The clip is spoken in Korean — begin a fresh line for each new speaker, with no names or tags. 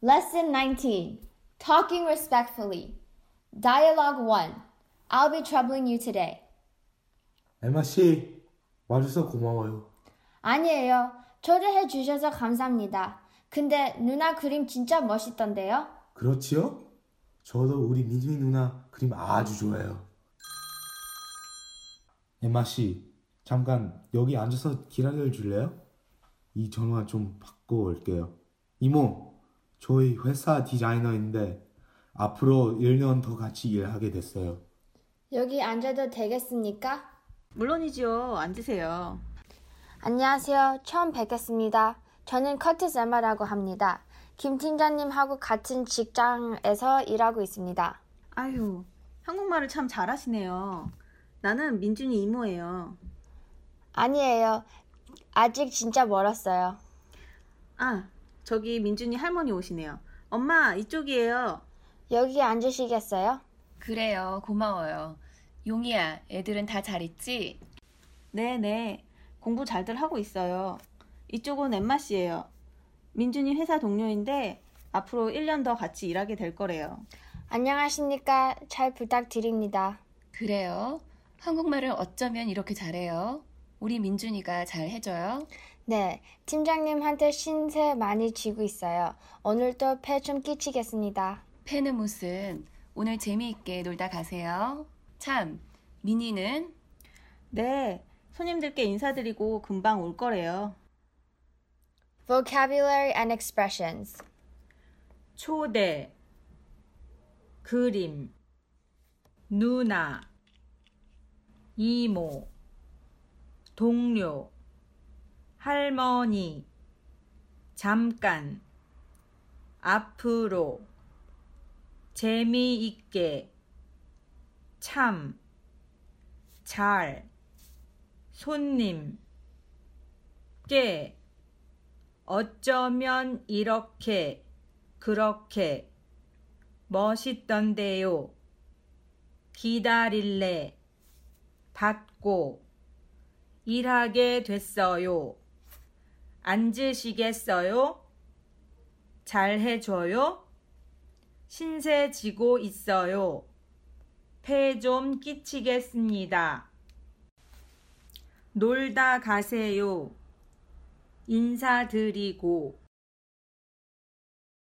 Lesson 19. Talking respectfully. Dialogue 1. I'll be troubling you today.
에마 씨, 와줘서 고마워요.
아니에요. 초대해 주셔서 감사합니다. 근데 누나 그림 진짜 멋있던데요?
그렇지요? 저도 우리 민준이 누나 그림 아주 좋아해요. 에마 씨, 잠깐 여기 앉아서 기다려 줄래요? 이 전화 좀 받고 올게요. 이모, 저희 회사 디자이너인데 앞으로 1년 더 같이 일하게 됐어요.
여기 앉아도 되겠습니까?
물론이죠. 앉으세요.
안녕하세요. 처음 뵙겠습니다. 저는 커티스 에마라고 합니다. 김 팀장님하고 같은 직장에서 일하고 있습니다.
아유, 한국말을 참 잘하시네요. 나는 민준이 이모예요.
아니에요. 아직 진짜 멀었어요.
아, 저기 민준이 할머니 오시네요. 엄마, 이쪽이에요.
여기 앉으시겠어요?
그래요. 고마워요. 용이야, 애들은 다 잘 있지?
네네, 공부 잘들 하고 있어요. 이쪽은 엠마 씨예요. 민준이 회사 동료인데 앞으로 1년 더 같이 일하게 될 거래요.
안녕하십니까. 잘 부탁드립니다.
그래요. 한국말을 어쩌면 이렇게 잘해요. 우리 민준이가 잘 해줘요.
네, 팀장님한테 신세 많이 지고 있어요. 오늘도 폐 좀 끼치겠습니다.
패는 무슨 오늘 재미있게 놀다 가세요. 참, 민이는?
네, 손님들께 인사드리고 금방 올 거래요.
Vocabulary and expressions.
초대, 그림, 누나, 이모, 동료, 할머니, 잠깐, 앞으로, 재미있게, 참, 잘, 손님, 꽤, 어쩌면 이렇게, 그렇게, 멋있던데요. 기다릴래, 받고, 일하게 됐어요. 앉으시겠어요? 잘해줘요? 신세 지고 있어요. 폐 좀 끼치겠습니다. 놀다 가세요. 인사드리고